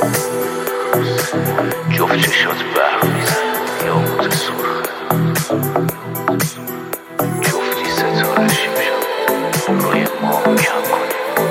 جفت چشات برق میزن یاقوت سرخ، جفتی ستاره شیمشم روی ما کم کنی.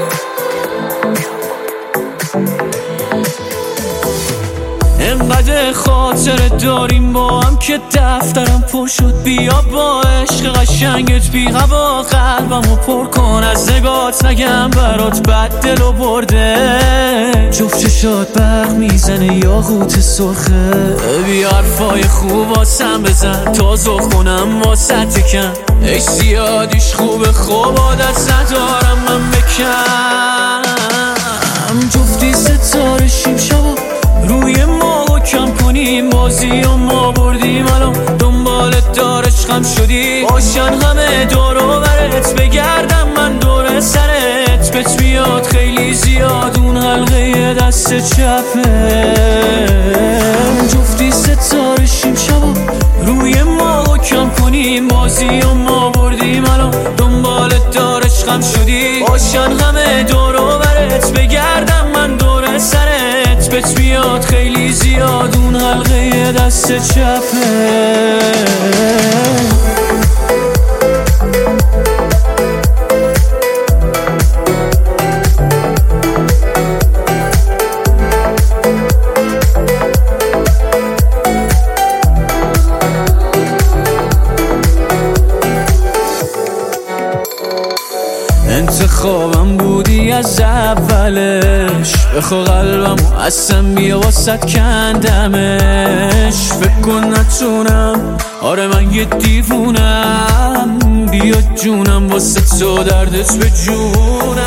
انقدر خاطر داریم با هم که دفترم پر شد. بیا با عشق قشنگت بی هوا قلبمو پر کن. از نگات نگم برات بد دلو برده. جفت چشات برق میزنه یاقوت سرخه. بیا حرفای خوب واسم بزن تا ذوق کنم واسه تکم. ای زیادیش خوبه خوب عادت ندارم من بکم. جفتی ستاره شیم شبا روی ما کم کنیم. بازی و ما بردیم الان دنبالت دار عشقم شدی. باشن همه دور و برت بگردم من دور سرت. بهت میاد خیلی زیاد اون حلقه دست چپه. جفتی ستاره شیم شبا روی ما کم کنیم. بازی و ما بردیم الان دنبالت دار عشقم شدی. باشن همه دور و برت بگردم من دور سرت. بهت میاد خیلی زیاد اون حلقه دست چپه. انتخابم بودی از اولش. بخوا قلبمو اصلا بیا واسد کندمش. فکر کن نتونم آره من یه دیوونم. بیا جونم واسه تو دردت به جونم.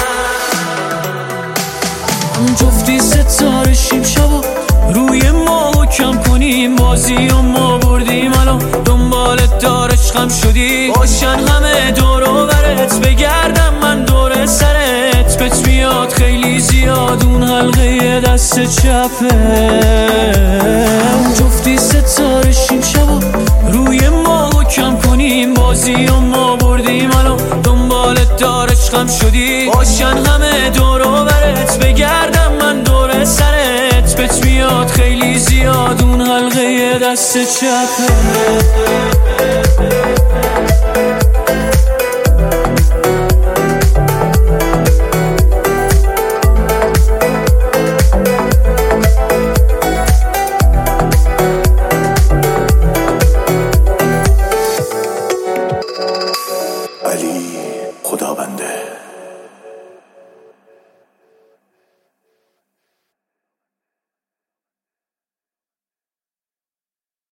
جفتی ستاره شیم شبا روی ما کم کنیم. بازی و ما بردیم الان دنبالت دار عشقم شدی. باشن همه دور و برت بگردم من دور سرت. بهت میاد خیلی زیاد اون حلقه دست چپه. جفتی ستاره شیم شبا روی ما کم کنیم. بازی و ما بردیم الان دنبالت دار عشقم شدی. باشن همه دور و برت بگردم من دور سرت. بهت میاد خیلی زیاد اون حلقه دست چپه.